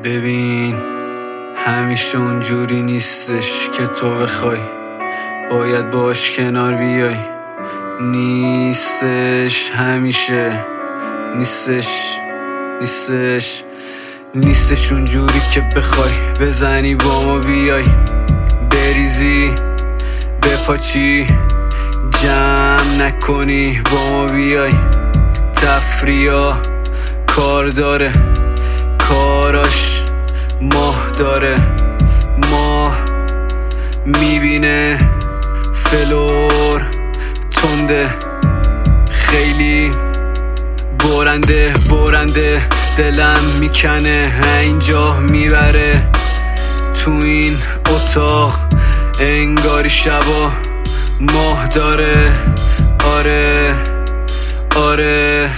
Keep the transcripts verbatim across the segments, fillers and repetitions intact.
ببین همیشه اونجوری نیستش که تو بخوای، باید باش کنار بیای. نیستش همیشه، نیستش نیستش نیستش اونجوری که بخوای بزنی با ما بیای، بریزی بپاچی جمع نکنی با ما بیای. تفریا کار داره، کاراش ماه داره، ماه میبینه فلور تنده، خیلی برنده برنده دلم میکنه اینجا میبره. تو این اتاق انگاری شبا ماه داره، آره آره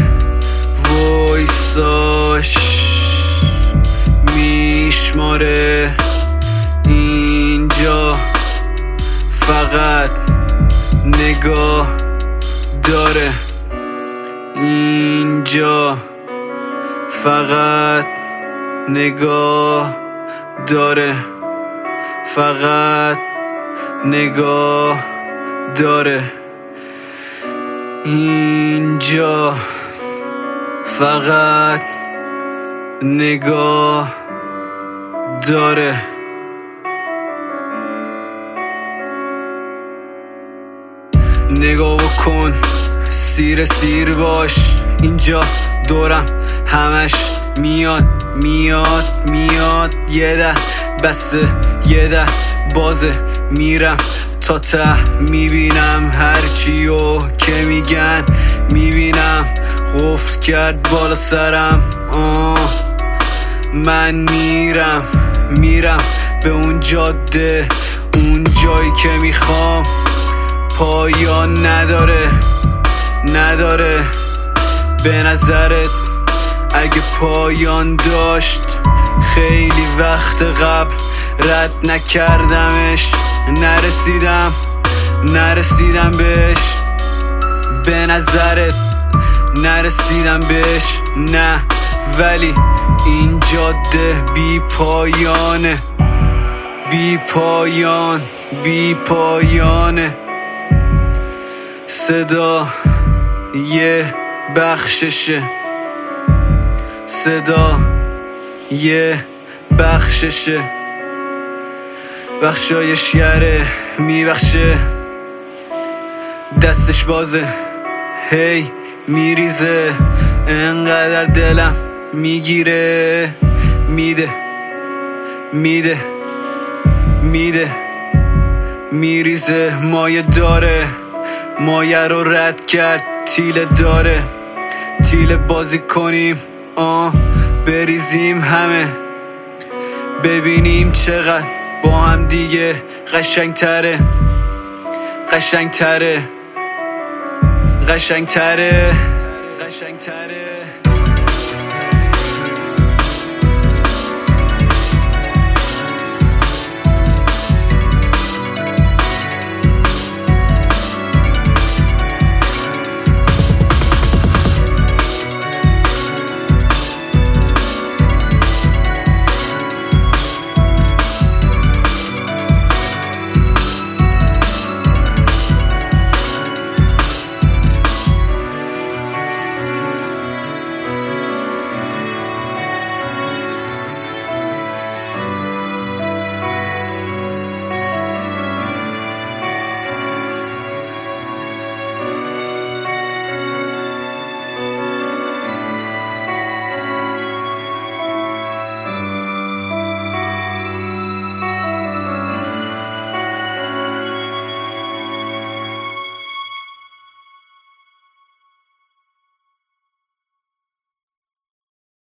وایساش میشماره. اینجا فقط نگاه داره، اینجا فقط نگاه داره، فقط نگاه داره. اینجا فقط نگاه داره. نگاه بکن، سیر سیر باش، اینجا دورم همش میاد میاد میاد. یه ده بسته یه ده بازه، میرم تا ته میبینم هرچیو که میگن، میبینم قفل کرد بالا سرم. آه من میرم میرم به اون جاده، اون جایی که میخوام. پایان نداره نداره به نظرت؟ اگه پایان داشت خیلی وقت قبل رد نکردمش، نرسیدم نرسیدم بهش. به نظرت نرسیدم بهش؟ نه، ولی این جاده بی پایانه، بی پایان بی پایانه. صدا یه بخششه، صدا یه بخششه، بخشایش یره میبخشه، دستش بازه هی میریزه، انقدر دلم میگیره، میده میده میده میریزه. مایه داره، مایه رو رد کرد، تیله داره، تیله بازی کنیم آه بریزیم همه، ببینیم چقدر با هم دیگه قشنگ تره، قشنگ تره قشنگ تره قشنگ تره.